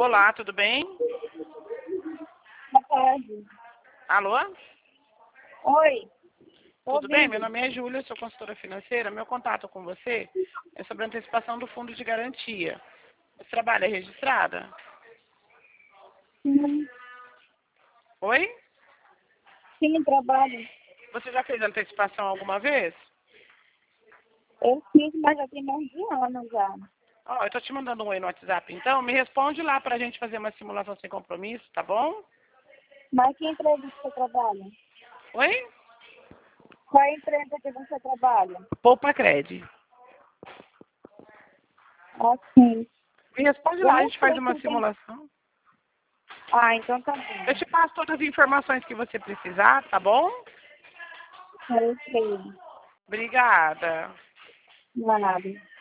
Olá, tudo bem? Boa tarde. Alô? Oi. Tô Tudo bem? ouvindo. Meu nome é Júlia, sou consultora financeira. Meu contato com você é sobre a antecipação do fundo de garantia. Você trabalha registrada? Sim, Oi? sim, trabalho. Você já fez antecipação alguma vez? Eu fiz, mas já tem mais de ano já. Ó, eu tô te mandando um oi no WhatsApp, então me responde lá pra gente fazer uma simulação sem compromisso, tá bom? Mas que empresa que você trabalha? Oi? Qual é a empresa que você trabalha? Poupa Cred. Assim. Me responde Eu lá, a não gente faz sei uma se tem. simulação. Ah, então tá Eu bom. te passo todas as informações que você precisar, tá bom? Eu sei. Obrigada. Nada.